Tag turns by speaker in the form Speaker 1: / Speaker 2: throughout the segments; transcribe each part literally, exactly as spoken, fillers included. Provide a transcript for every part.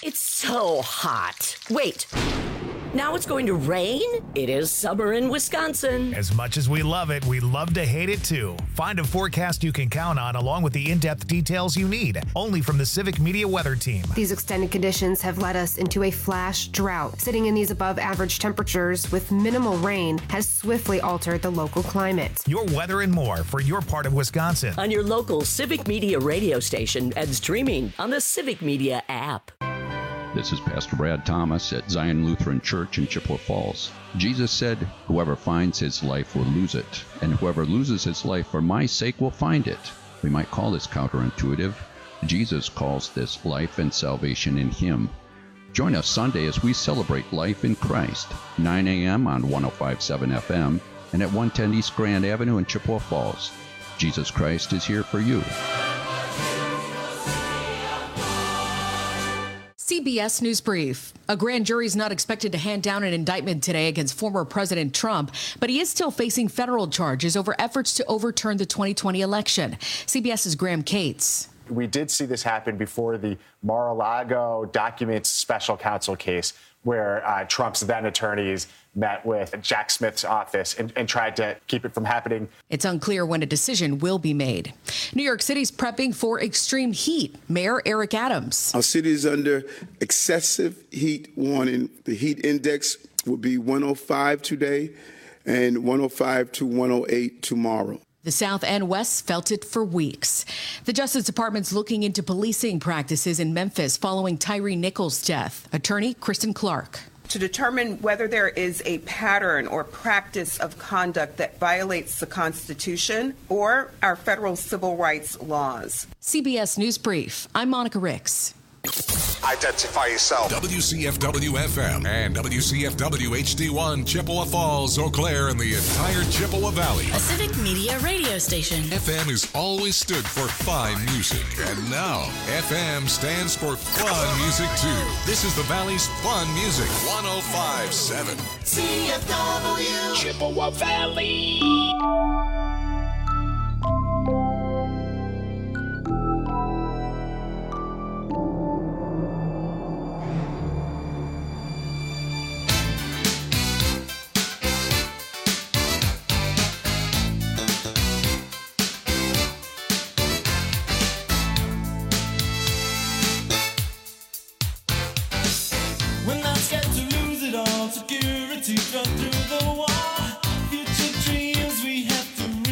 Speaker 1: It's so hot. Wait. Now it's going to rain? It is summer in Wisconsin.
Speaker 2: As much as we love it, we love to hate it too. Find a forecast you can count on along with the in-depth details you need. Only from the Civic Media Weather Team.
Speaker 3: These extended conditions have led us into a flash drought. Sitting in these above average temperatures with minimal rain has swiftly altered the local climate.
Speaker 2: Your weather and more for your part of Wisconsin.
Speaker 1: On your local Civic Media radio station and streaming on the Civic Media app.
Speaker 4: This is Pastor Brad Thomas at Zion Lutheran Church in Chippewa Falls. Jesus said, "Whoever finds his life will lose it, and whoever loses his life for my sake will find it." We might call this counterintuitive. Jesus calls this life and salvation in him. Join us Sunday as we celebrate life in Christ, nine a.m. on one oh five point seven F M and at one ten East Grand Avenue in Chippewa Falls. Jesus Christ is here for you.
Speaker 5: C B S News Brief. A grand jury is not expected to hand down an indictment today against former President Trump, but he is still facing federal charges over efforts to overturn the twenty twenty election. CBS's Graham Cates.
Speaker 6: We did see this happen before the Mar-a-Lago documents special counsel case, where uh, Trump's then attorneys met with Jack Smith's office and, and tried to keep it from happening.
Speaker 5: It's unclear when a decision will be made. New York City's prepping for extreme heat. Mayor Eric Adams.
Speaker 7: Our city is under excessive heat warning. The heat index will be one oh five today and one oh five to one oh eight tomorrow.
Speaker 5: The South and West felt it for weeks. The Justice Department's looking into policing practices in Memphis following Tyree Nichols' death. Attorney Kristen Clark.
Speaker 8: To determine whether there is a pattern or practice of conduct that violates the Constitution or our federal civil rights laws.
Speaker 5: C B S News Brief. I'm Monica Ricks.
Speaker 9: Identify yourself.
Speaker 10: W C F W F M and W C F W H D one, Chippewa Falls, Eau Claire, and the entire Chippewa Valley.
Speaker 11: A Civic Media radio station.
Speaker 10: F M has always stood for fine music. And now, F M stands for fun music, too. This is the Valley's fun music. one oh five point seven.
Speaker 9: C F W.
Speaker 10: Chippewa Valley.
Speaker 12: Security dropped through the wall. Future dreams we have to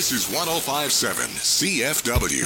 Speaker 10: This is one oh five point seven C F W.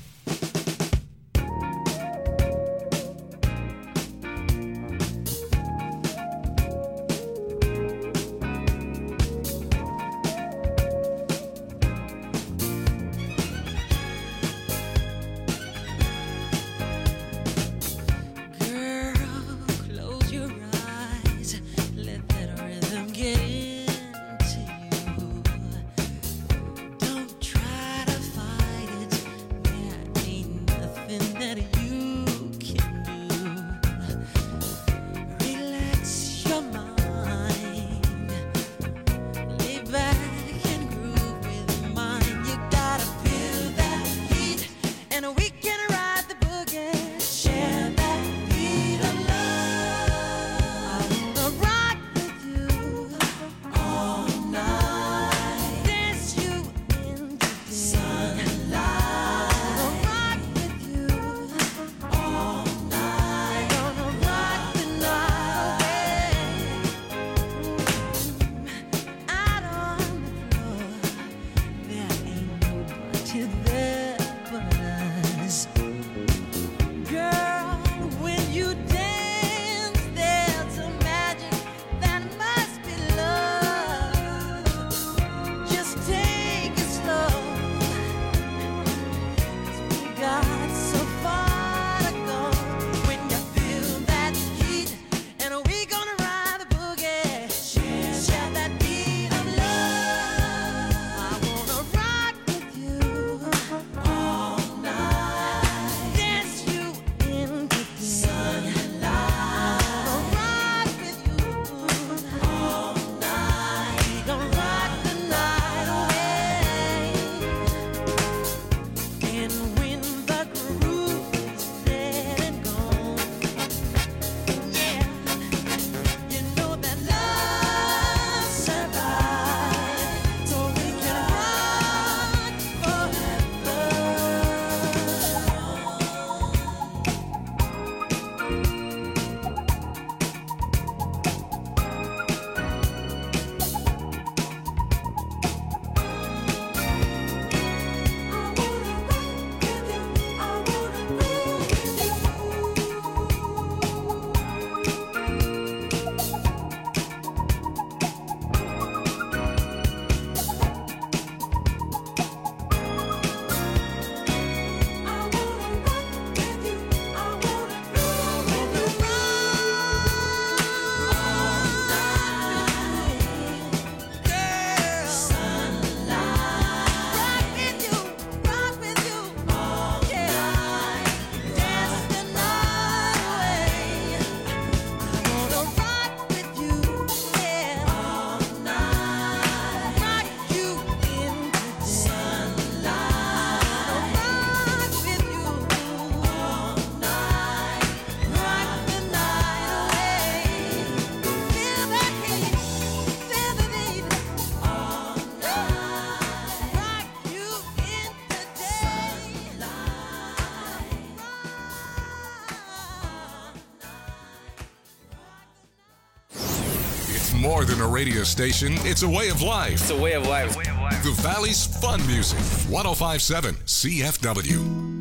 Speaker 10: More than a radio station, it's a way of life.
Speaker 12: It's a way of life.
Speaker 10: The Valley's fun music. one oh five point seven C F W.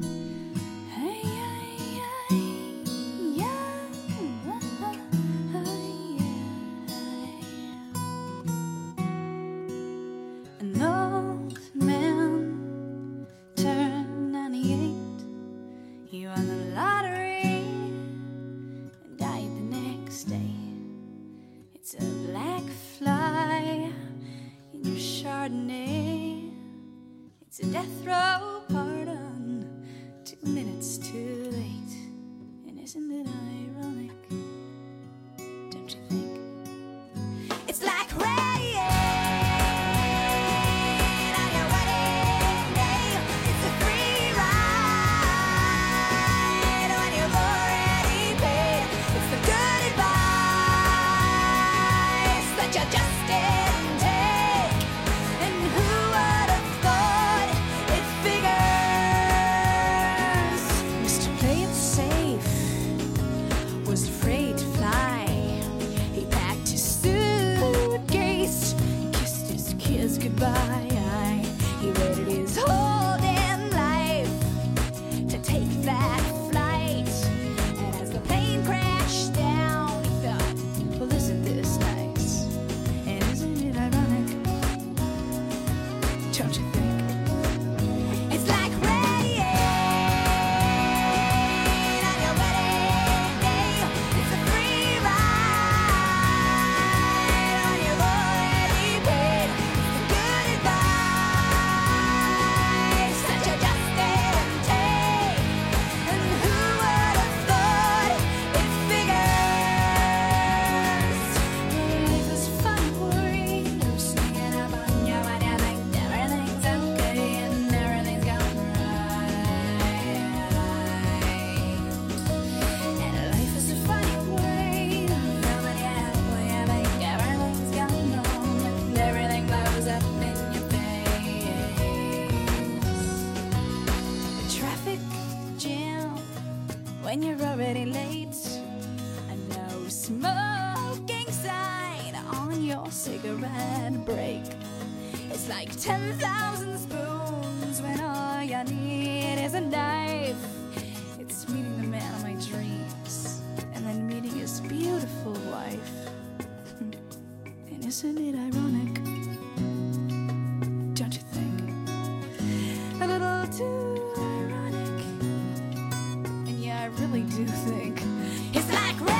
Speaker 13: An old man turned ninety-eight. He won the lottery and died the next day. It's a black fly in your Chardonnay. It's a death row pardon when you're already late. A no smoking sign on your cigarette break. It's like ten thousand spoons when all you need is a knife. It's meeting the man of my dreams and then meeting his beautiful wife. And isn't it ironic? Don't you think? A little too ironic. And yeah, I really do think it's like rain.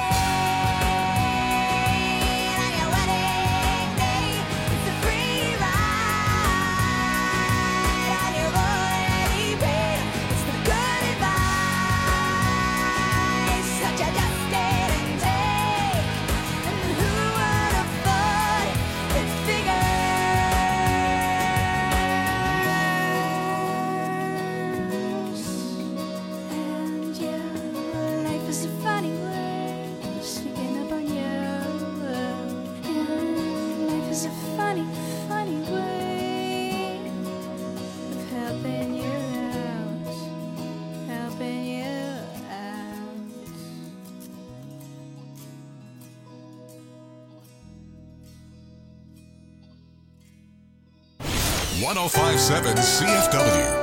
Speaker 10: one oh five point seven C F W.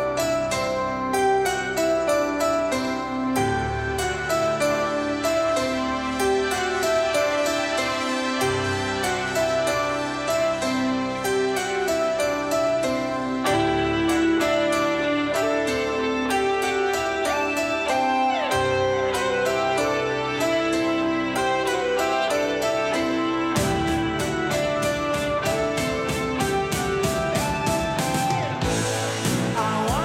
Speaker 9: I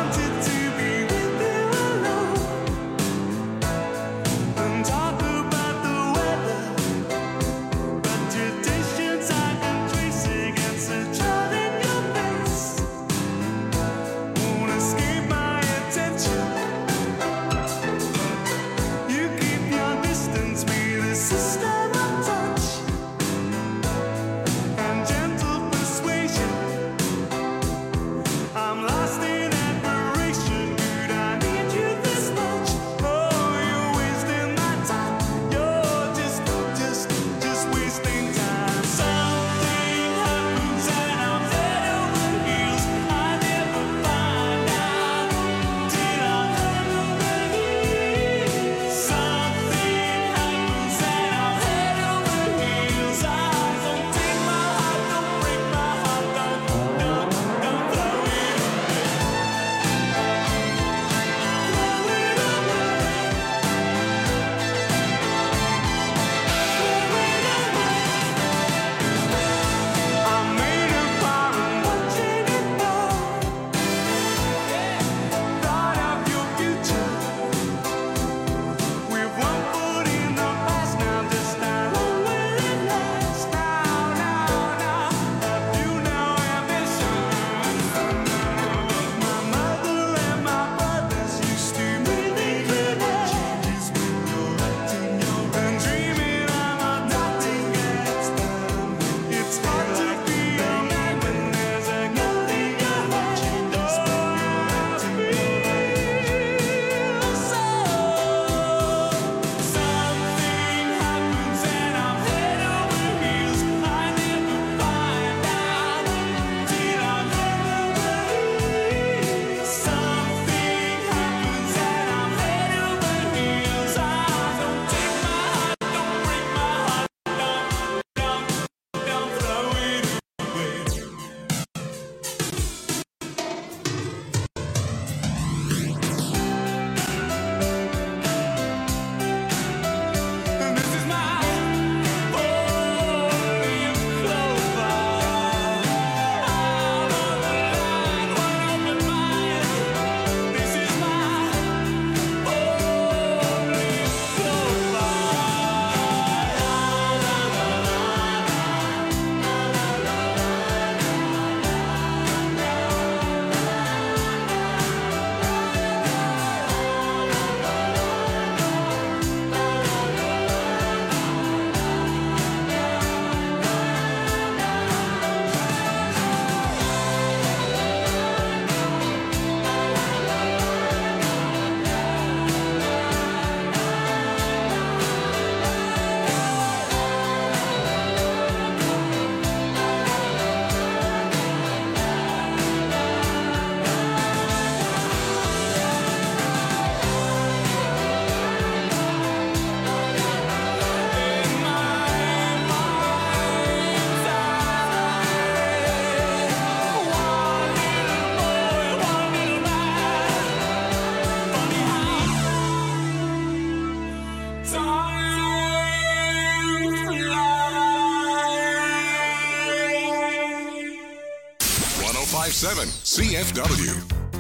Speaker 10: five seven C F W.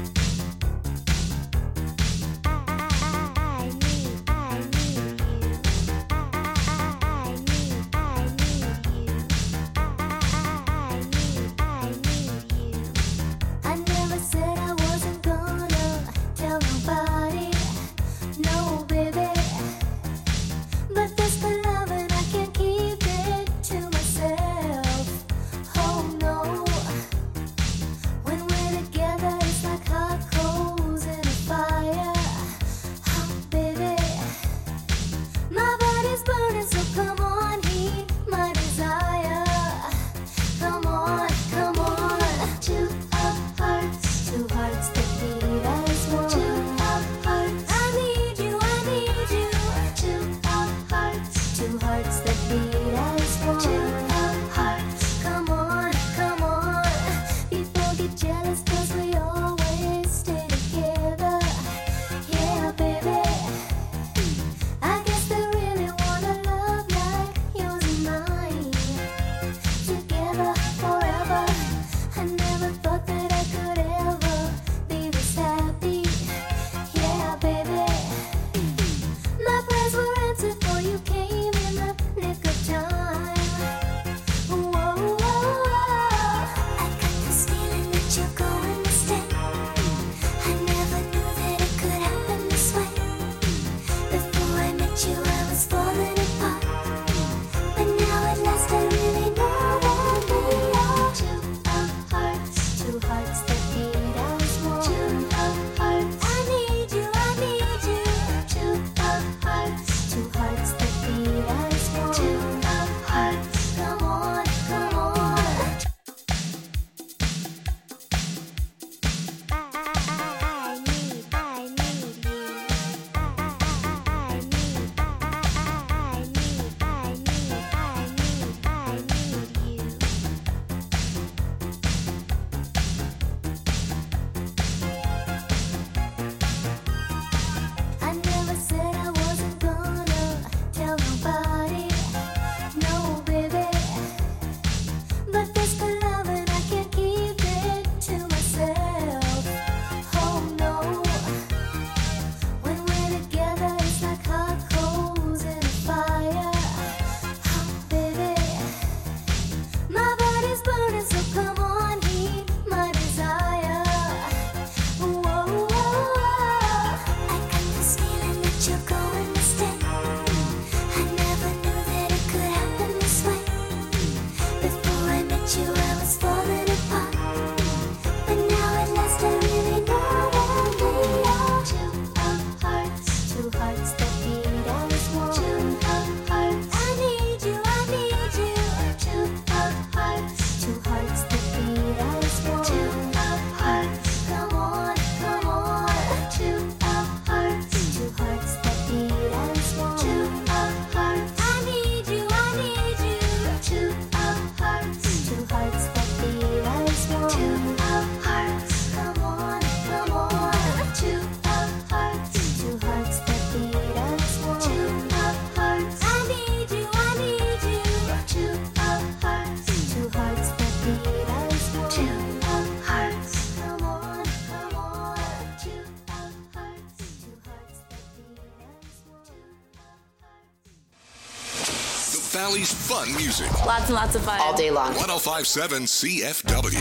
Speaker 10: Valley's fun music.
Speaker 12: Lots and lots of fun. All day long.
Speaker 10: one oh five point seven C F W.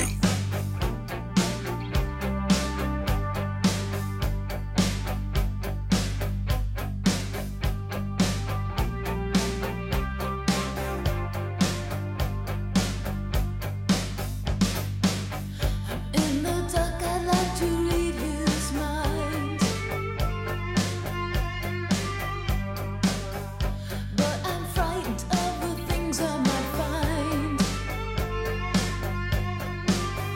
Speaker 13: Of the things I might find.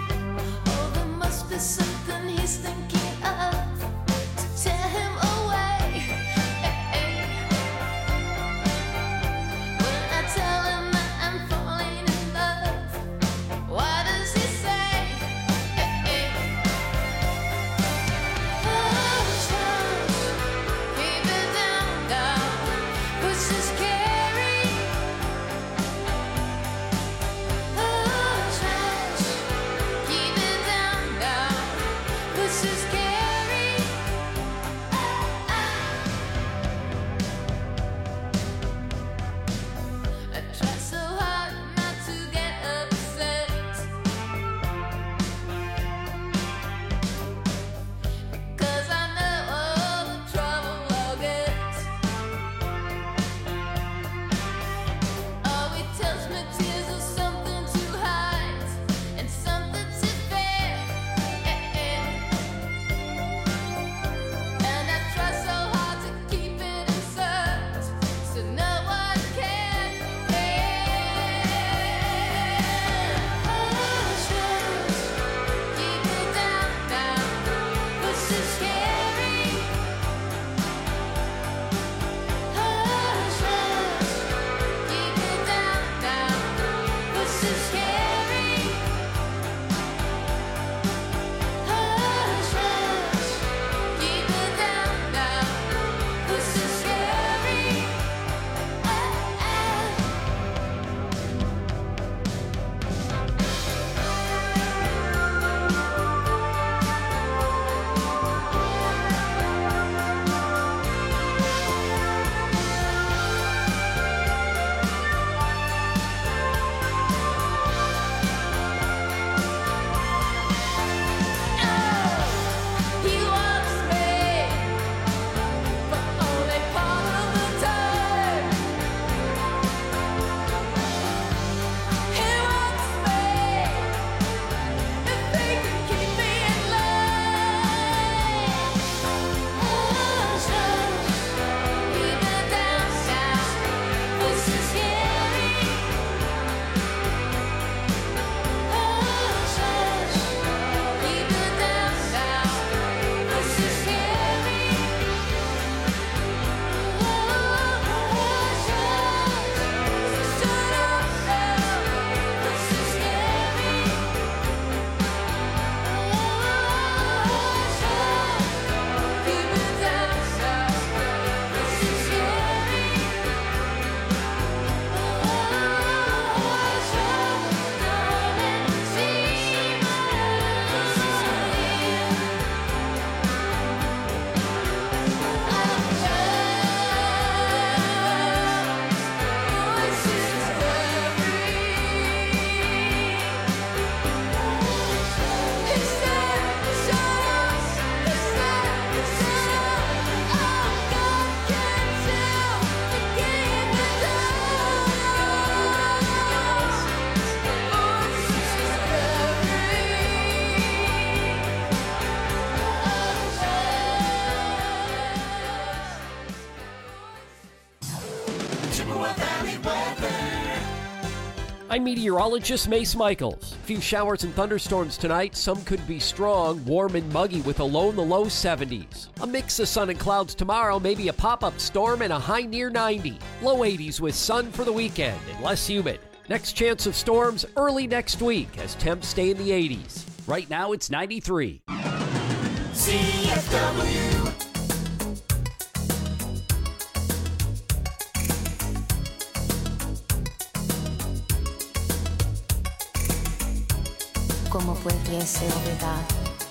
Speaker 14: I'm meteorologist Mace Michaels. A few showers and thunderstorms tonight. Some could be strong, warm and muggy with a low in the low seventies. A mix of sun and clouds tomorrow, maybe a pop-up storm and a high near ninety. Low eighties with sun for the weekend and less humid. Next chance of storms early next week as temps stay in the eighties. Right now it's ninety-three.
Speaker 9: C F W.
Speaker 15: ¿Cómo pudiese olvidar?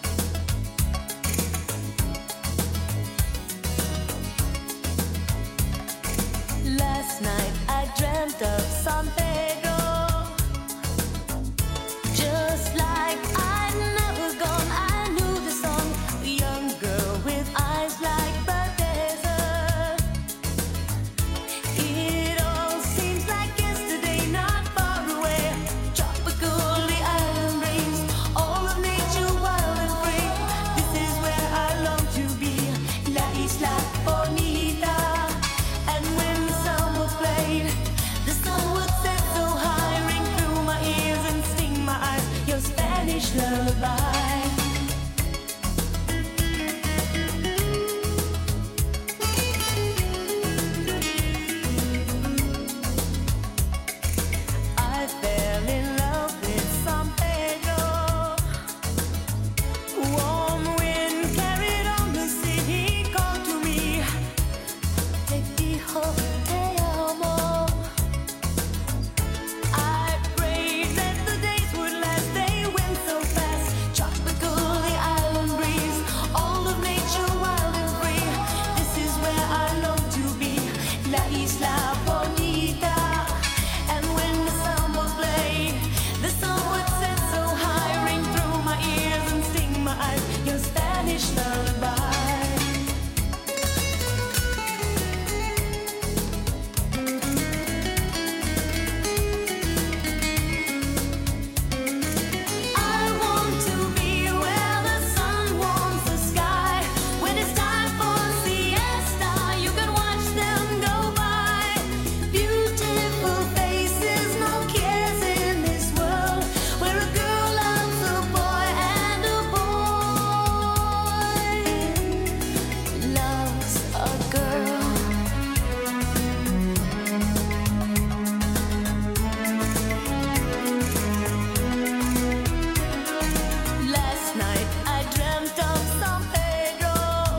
Speaker 16: Last night I dreamt of San Pedro, just like I'd never gone. I knew the song, a young girl with eyes like the desert. It all seems like yesterday, not far away. Tropical, the island breeze, all of nature wild and free. This is where I long to be, La Isla Bonita. And when the summer played, the sun would set so high, ring through my ears and sting my eyes, your Spanish lullaby. I fell in love with San Pedro. Warm wind carried on the sea, he called to me. Te dijo te amo. I prayed that the days would last, they went so fast. Tropical, the island breeze, all of nature wild and free. This is where I long to be, La Isla Bonita. And when the summer played, the sun would set so high, ring through my ears and sting my eyes, your Spanish lullaby. I want to be where the sun warms the sky. When it's time for siesta, you can watch them go by. Beautiful faces, no cares in this world, where a girl loves a boy and a boy loves a girl. Last night I dreamt of San Pedro.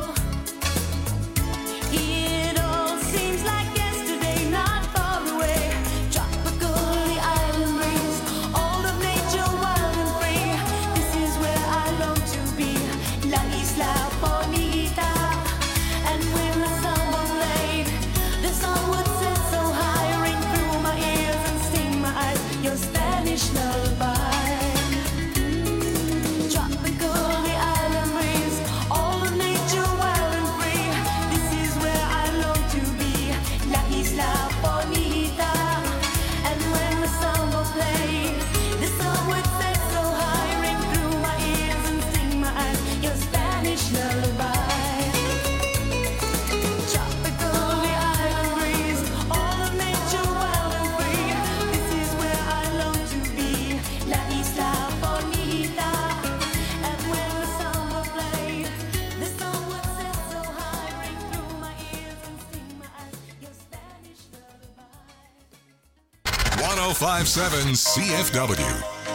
Speaker 16: It all seems like yesterday, not far away. Tropical, the island breeze, all of nature wild and free. This is where I long to be, La Isla Bonita. And when the summer played, the sun would set so high, ring through my ears and sting my eyes, your Spanish lullaby. Tropical, the island breeze, all of nature wild and free. This is where I long to be, La Isla Bonita. And when the summer played, the sun would set so high, ring through my ears and sting my eyes, your Spanish lullaby. Tropical, the island breeze, all of nature wild and free. This is where I long to be, La Isla Bonita. And when the summer played, the sun would set so high, ring through my ears and sting my eyes, your Spanish lullaby.
Speaker 10: one oh five point seven C F W.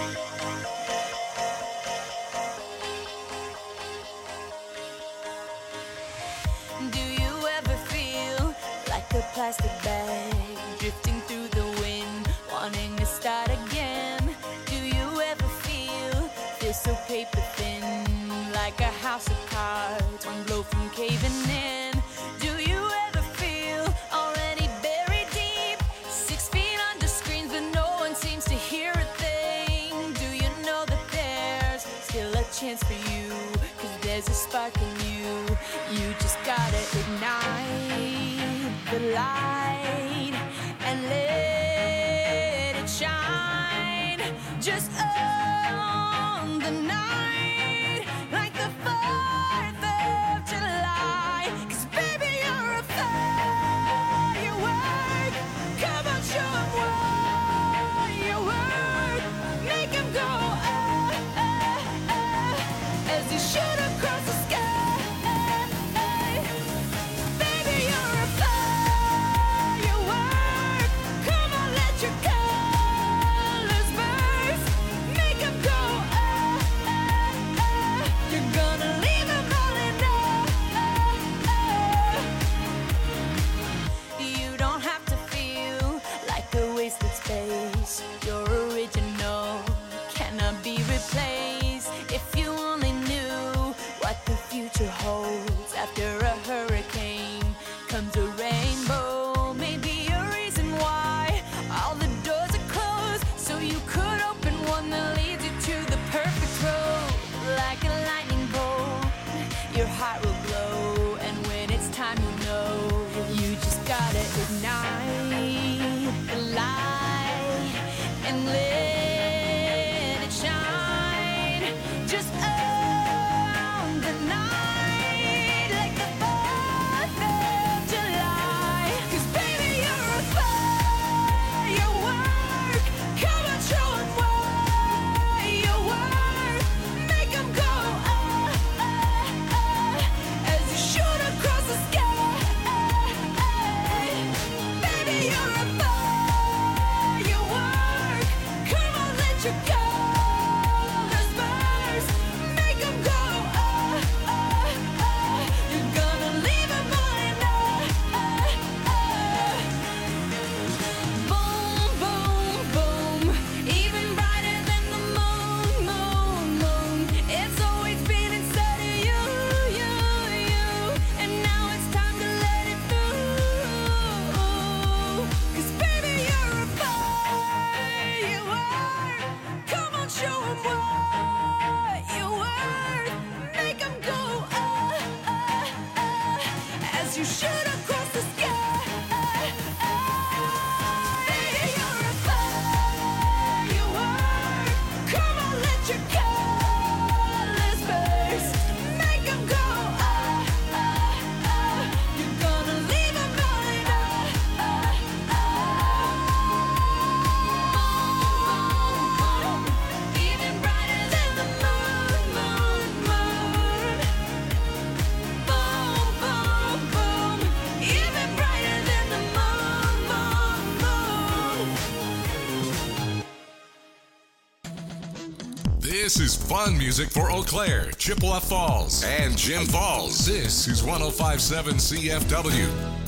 Speaker 16: Do you ever feel like a plastic bag drifting through the wind, wanting to start again? Do you ever feel feel so paper thin, like a house of cards, one blow from caving in? Do you ever feel already buried deep, six feet under screens, but no one seems to hear a thing? Do you know that there's still a chance for you? 'Cause there's a spark in you. You just gotta ignite the light and let it shine. Just on the night, like the fourth of July. 'Cause baby, you're a firework. Come on, show 'em what you're worth. Ignite the light and let it shine. Just own the night like the fourth of July. 'Cause baby, you're a firework. Come on, show 'em what you worth. Make 'em go, ah, ah, ah, as you shoot across the sky. Baby, you're a firework. Come on, let your colors burst. Make 'em go, ah, ah, ah. You're gonna leave 'em on, ah, ah, ah. Boom, boom, boom. Even brighter than the moon, moon, moon. It's always been inside of you, you, you. And now it's time to let it through. 'Cause baby, you're a firework. Come on, show 'em what you're worth. Make 'em go, ah, ah, ah, as you shoot across the sky. Baby, you're a firework. Come on, let your colors burst. Make 'em go, ah, ah, ah. You're gonna leave 'em on, ah, ah, ah. Even brighter than the moon, moon, moon. Boom, boom, boom. Even brighter than the moon, moon, moon.
Speaker 10: This is fun music for Eau Claire, Chippewa Falls, and Jim Falls. This is one oh five point seven C F W.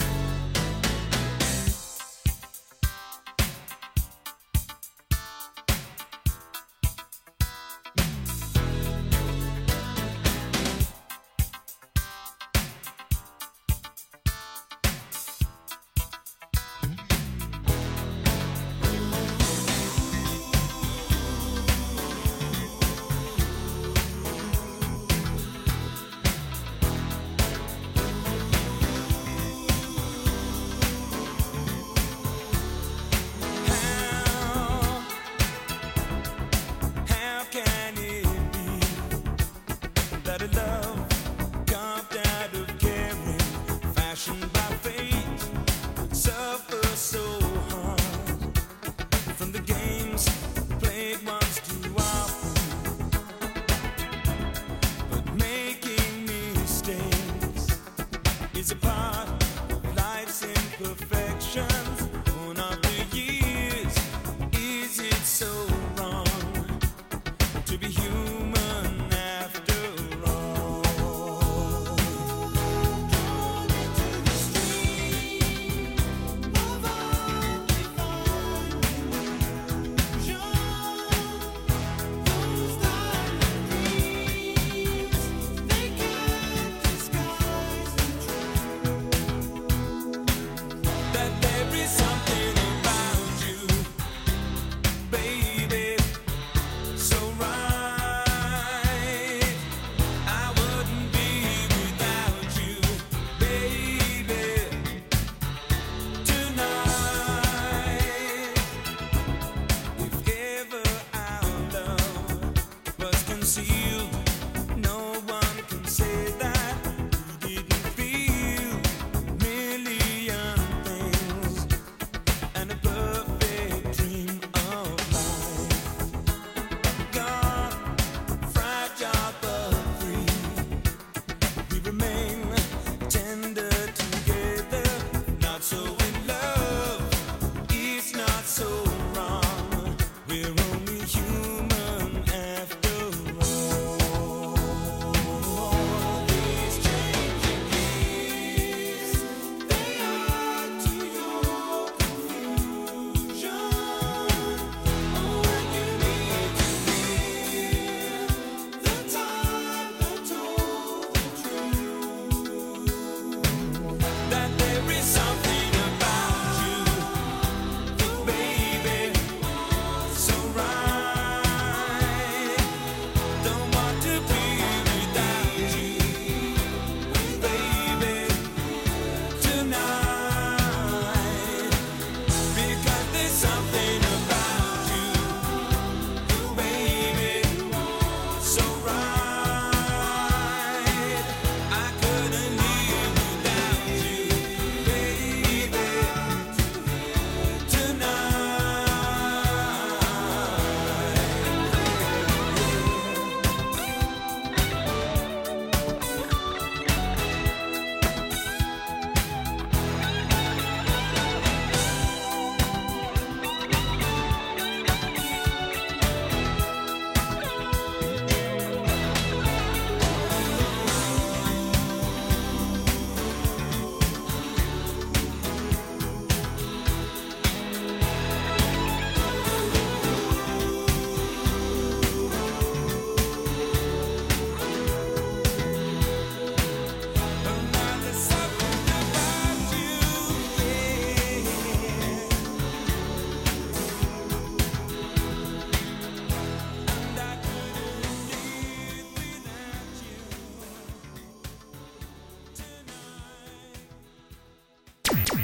Speaker 9: How can it be that a love carved out of caring, fashioned by fate, would suffer so hard from the games played once too often? But making mistakes is a part of life's imperfections. Born of the years, is it so wrong to be human after all? Drawn into the stream of undefined illusion, those diamond dreams, they can't disguise the truth.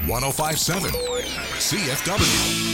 Speaker 10: one oh five point seven C F W.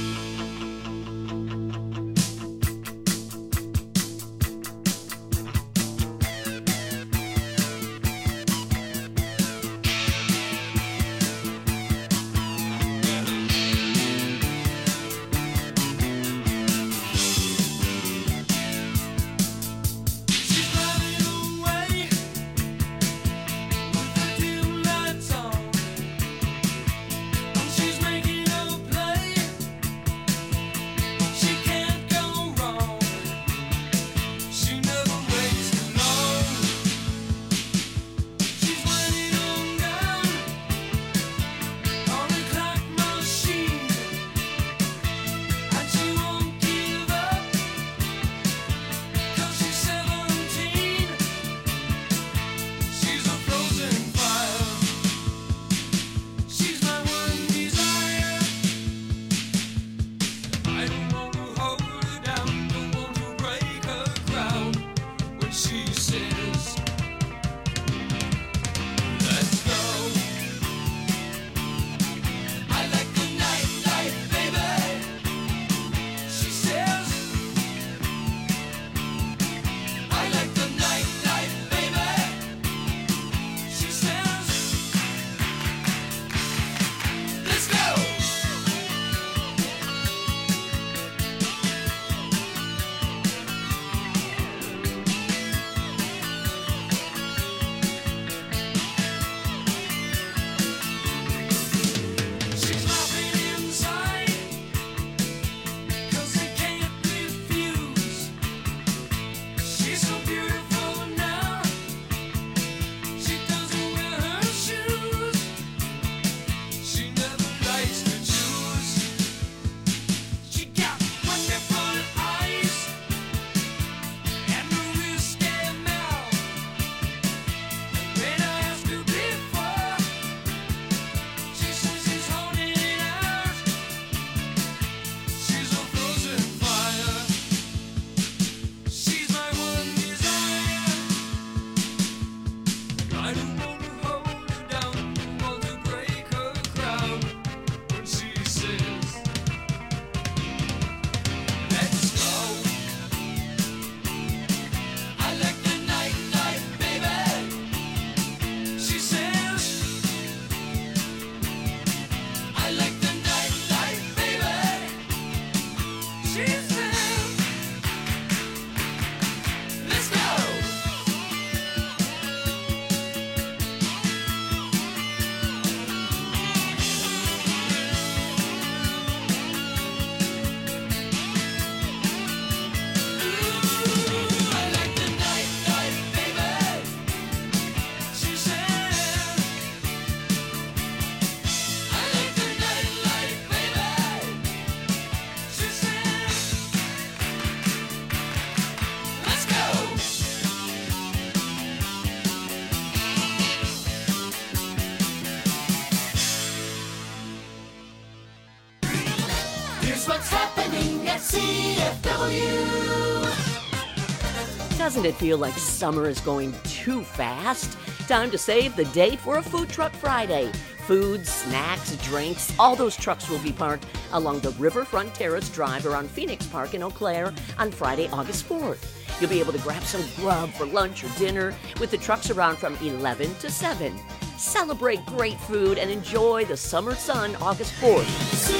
Speaker 1: Doesn't it feel like summer is going too fast? Time to save the date for a Food Truck Friday. Food, snacks, drinks, all those trucks will be parked along the Riverfront Terrace Drive around Phoenix Park in Eau Claire on Friday, August fourth. You'll be able to grab some grub for lunch or dinner with the trucks around from eleven to seven. Celebrate great food and enjoy the summer sun August fourth.
Speaker 9: C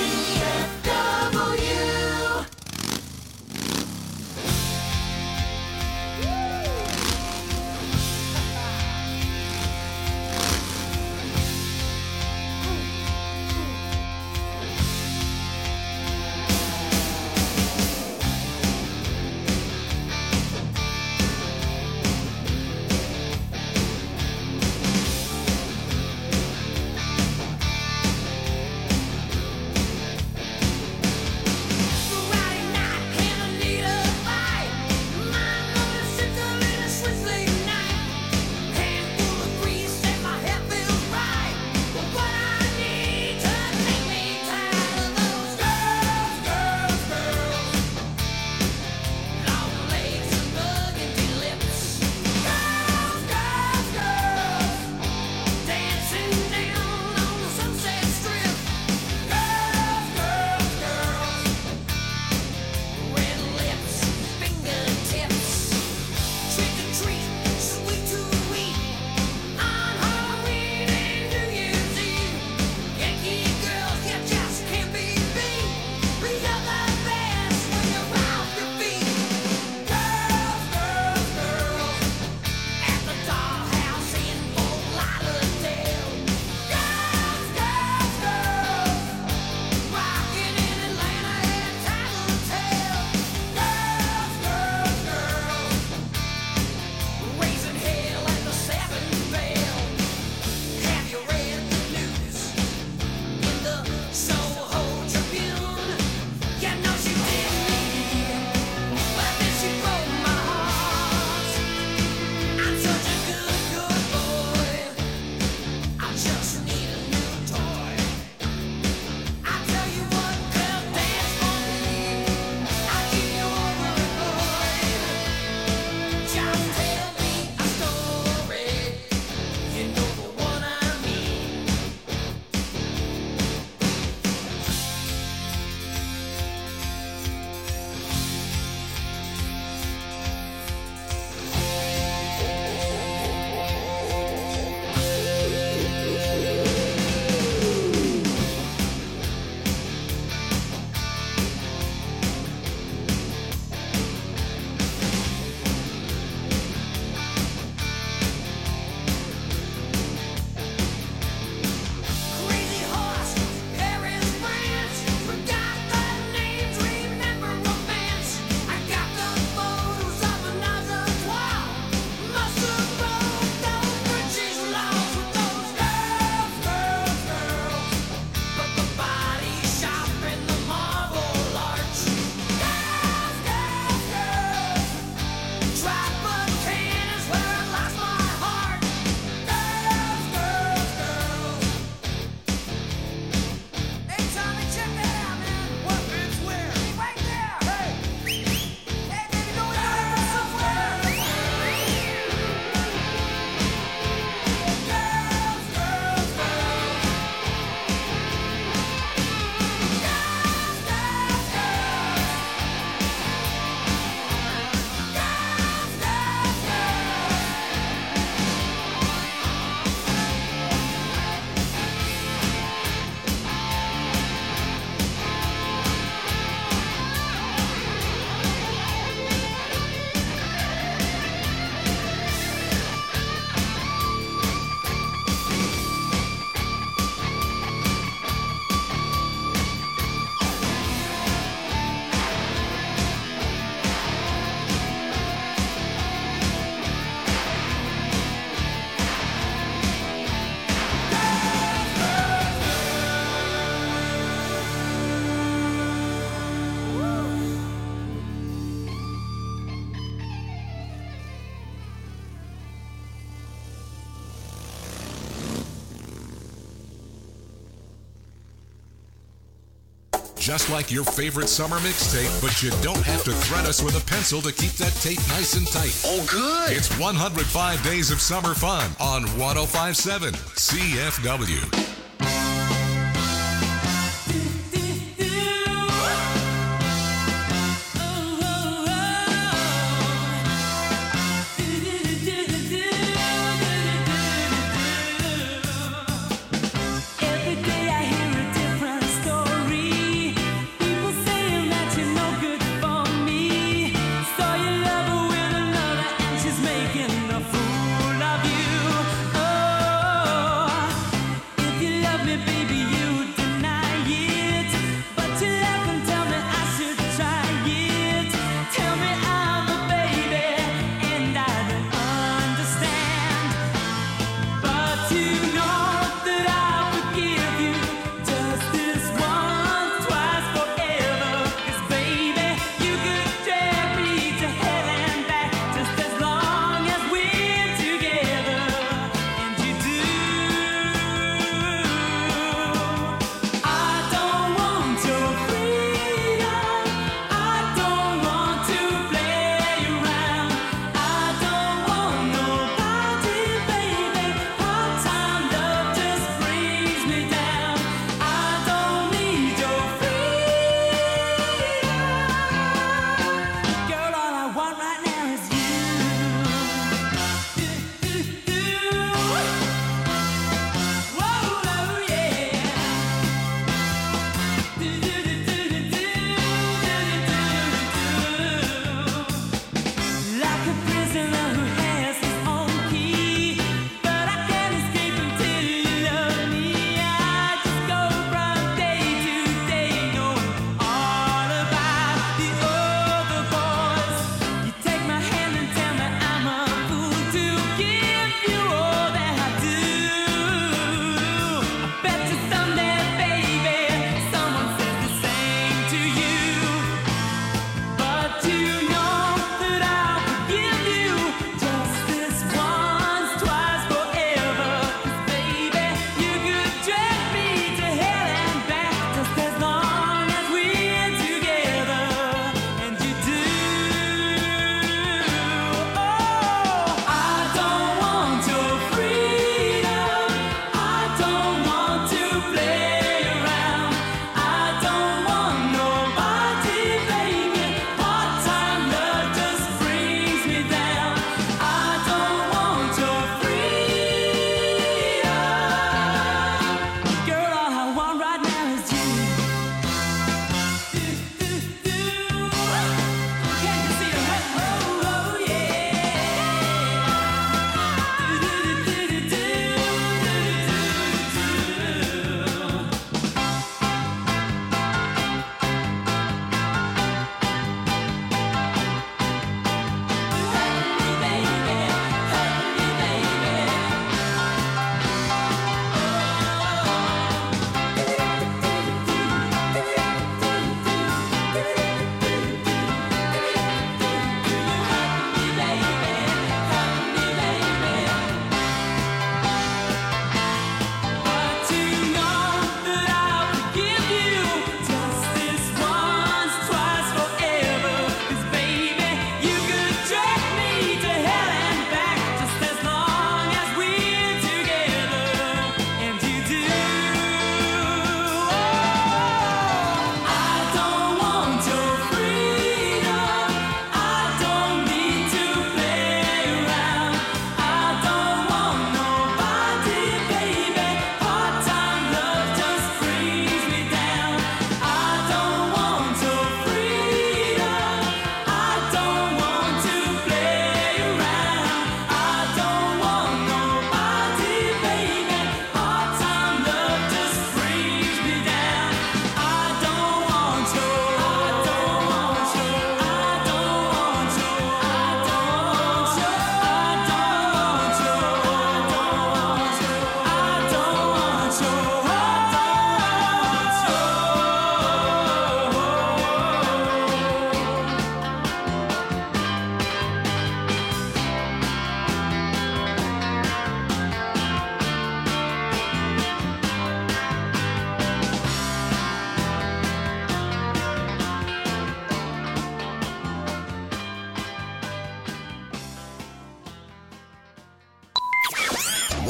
Speaker 9: F W.
Speaker 10: just like your favorite summer mixtape, but you don't have to thread us with a pencil to keep that tape nice and tight.
Speaker 17: Oh, good.
Speaker 10: It's one hundred five Days of Summer Fun on one oh five point seven C F W.
Speaker 9: If you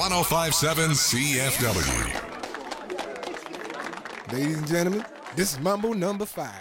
Speaker 10: one oh five point seven C F W.
Speaker 17: Ladies and gentlemen, this is Mambo number five.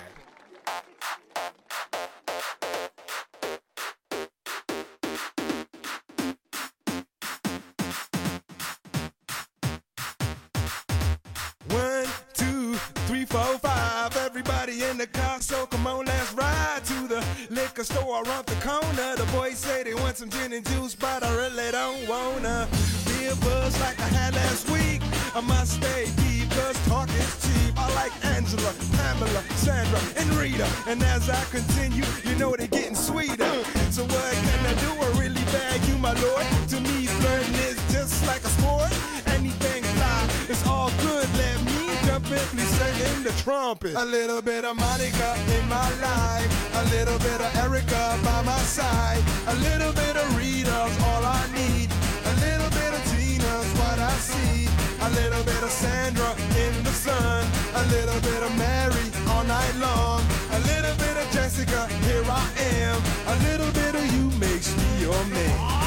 Speaker 17: One, two, three, four, five. Everybody in the car, so come on, let's ride to the liquor store around the corner. The boys say they want some gin and juice, but I really don't wanna be a buzz like I had last week. I must stay deep, cause talk is cheap. I like Angela, Pamela, Sandra, and Rita. And as I continue, you know they're getting sweeter. So what can I do? I really bag you, my lord. To me, flirting is just like a sport. Anything fly, it's all good. Let me jump in, please sing the trumpet. A little bit of Monica in my life. A little bit of Erica by my side. A little bit of Rita's all I need. A little bit of Tina's what I see. A little bit of Sandra in the sun. A little bit of Mary all night long. A little bit of Jessica, here I am. A little bit of you makes me your man.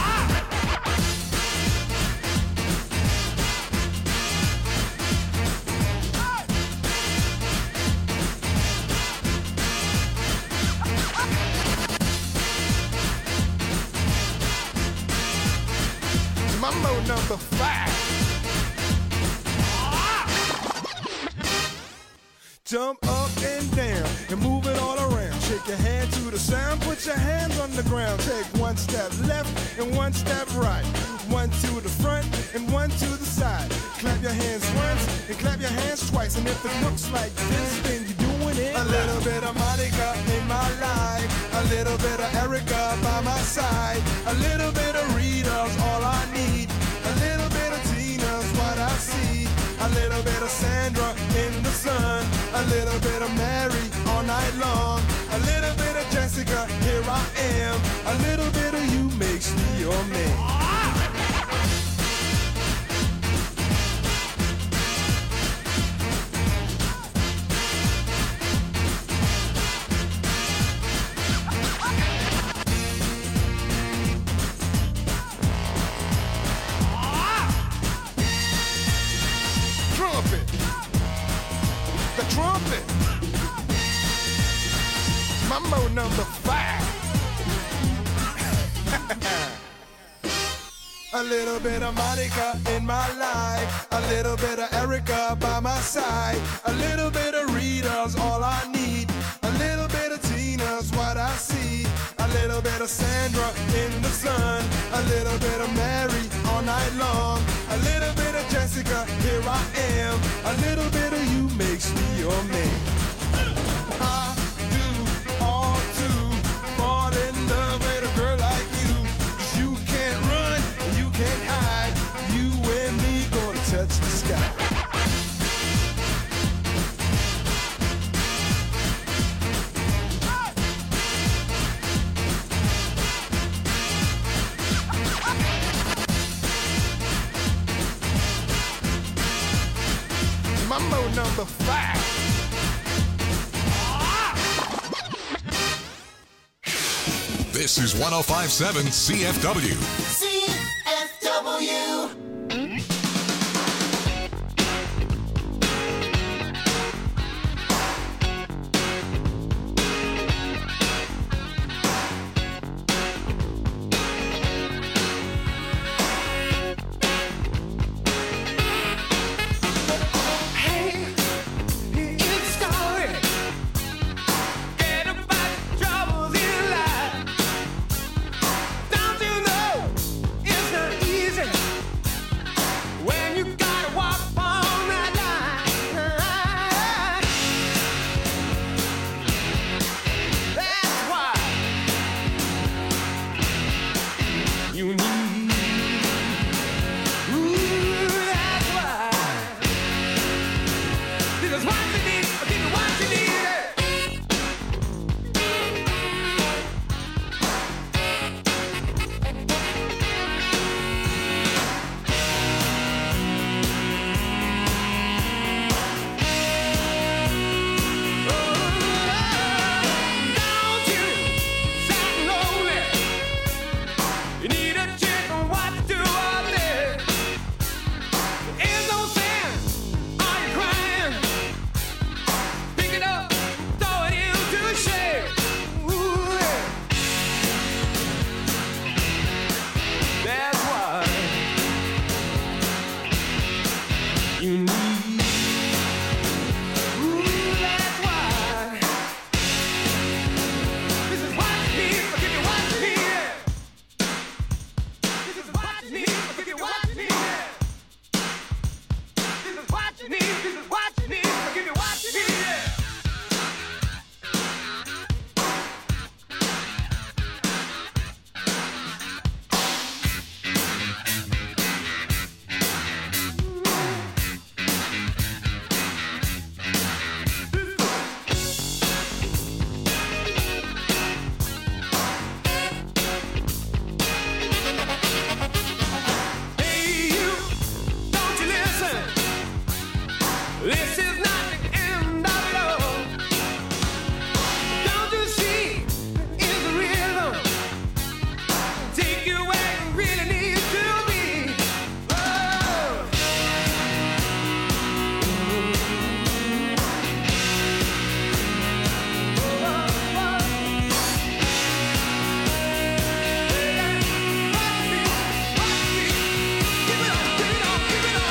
Speaker 17: Mambo number five. Jump up and down and move it all around. Shake your hand to the sound, put your hands on the ground. Take one step left and one step right. One to the front and one to the side. Clap your hands once and clap your hands twice. And if it looks like this, then you're doing it. A little bit of Monica in my life. A little bit of Erica by my side. A little bit of Rita's all I need. A little bit of Tina's what I see. A little bit of Sandra in the sun. A little bit of Mary all night long. A little bit of Jessica, here I am. A little bit of you makes me your man. Trumpet. Mambo number five. A little bit of Monica in my life. A little bit of Erica by my side. A little bit of Rita's all I need. A little bit of Tina's what I see. A little bit of Sandra in the sun. A little bit of Mary all night long. A little bit of Jessica, here I am. A little bit of you makes me your man. I do all to fall in love with a girl like you. 'Cause you can't run, you can't hide. You and me gonna touch the sky. Mambo number five.
Speaker 10: This is one oh five point seven C F W.
Speaker 9: C F W.
Speaker 17: you need. Ooh, that's why. This is what you need. I'll give you what you need. This is what you need. I'll give you what you need. This is what you need. This is what you need. I'll give you what you need. This is not the end of it all. Don't you see? It's the rhythm. Take you where you really need to be. Oh. Oh, oh, oh. Yeah. Watch me, watch me. Give it on, give it on, give it on.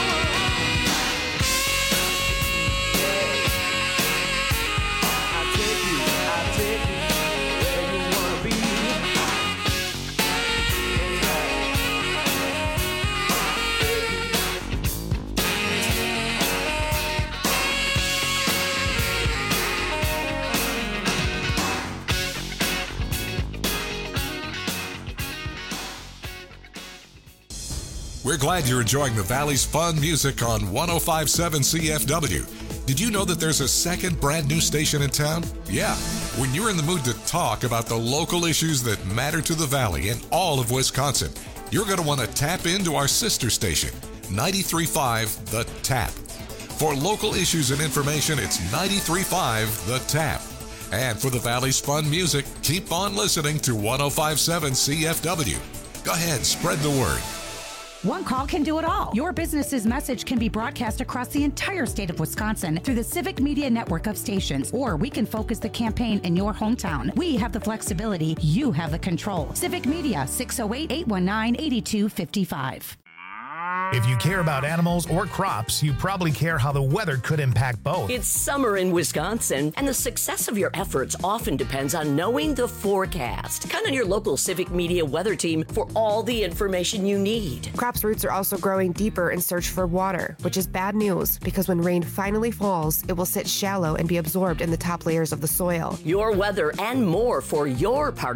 Speaker 10: We're glad you're enjoying the Valley's fun music on one oh five point seven C F W. Did you know that there's a second brand new station in town? Yeah, when you're in the mood to talk about the local issues that matter to the Valley and all of Wisconsin, you're going to want to tap into our sister station, ninety-three point five The Tap. For local issues and information, it's ninety-three point five The Tap. And for the Valley's fun music, keep on listening to one oh five point seven C F W. Go ahead, spread the word.
Speaker 18: One call can do it all. Your business's message can be broadcast across the entire state of Wisconsin through the Civic Media network of stations, or we can focus the campaign in your hometown. We have the flexibility. You have the control. Civic Media, six oh eight, eight one nine, eight two five five.
Speaker 2: If you care about animals or crops, you probably care how the weather could impact both.
Speaker 1: It's summer in Wisconsin, and the success of your efforts often depends on knowing the forecast. Count on your local Civic Media weather team for all the information you need.
Speaker 3: Crops' roots are also growing deeper in search for water, which is bad news because when rain finally falls, it will sit shallow and be absorbed in the top layers of the soil.
Speaker 1: Your weather and more for your part